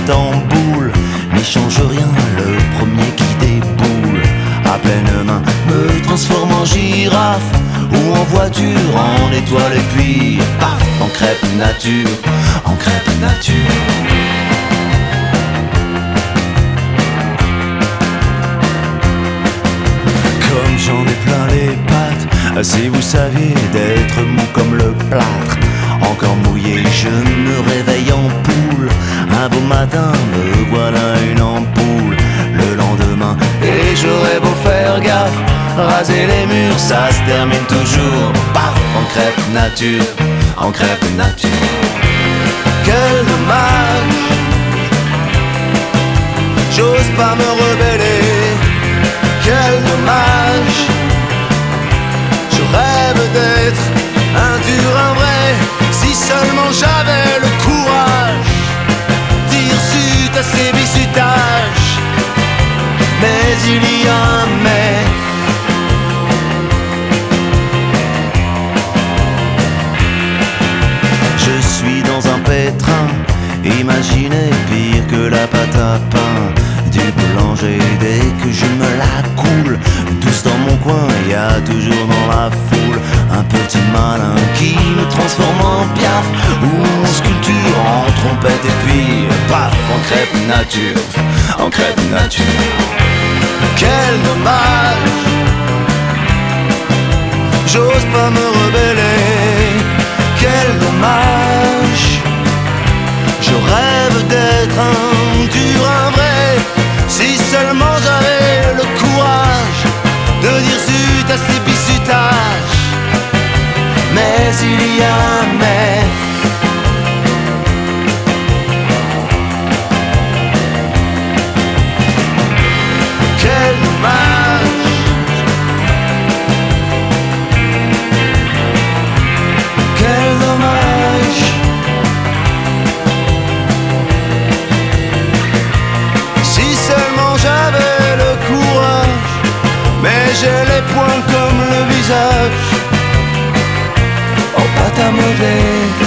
vite en boule. N'y change rien, le premier qui déboule à pleine main me transforme en girafe ou en voiture, en étoile et puis paf, en crêpe nature, en crêpe nature. Comme j'en ai plein les pattes, si vous saviez d'être mou comme le plâtre, encore mouillé, je me réveille en poule. Un beau matin, me voilà une ampoule. Le lendemain, et j'aurais beau faire gaffe, raser les murs, ça se termine toujours paf, en crêpe nature, en crêpe nature. Quel dommage, j'ose pas me rebeller. Quel dommage, je rêve d'être un dur, un vrai. Si seulement j'avais le courage, dire zut à ces bicutages. Mais il y a un mais. Je suis dans un pétrin, imaginez pire que la pâte à pain du boulanger. Dès que je me la coule douce dans mon coin, y a toujours dans la foule un petit malin qui me transforme en piaf ou en sculpture, en trompette et puis paf, en crêpe nature, en crêpe nature. Quel dommage, j'ose pas me rebeller. Quel dommage, je rêve d'être un dur, un vrai. Si seulement j'avais le courage de dire zut à ces bicutages. Mais il y a un mais. Quel dommage, quel dommage. Si seulement j'avais le courage, mais j'ai les poings comme le visage en pâte à modeler.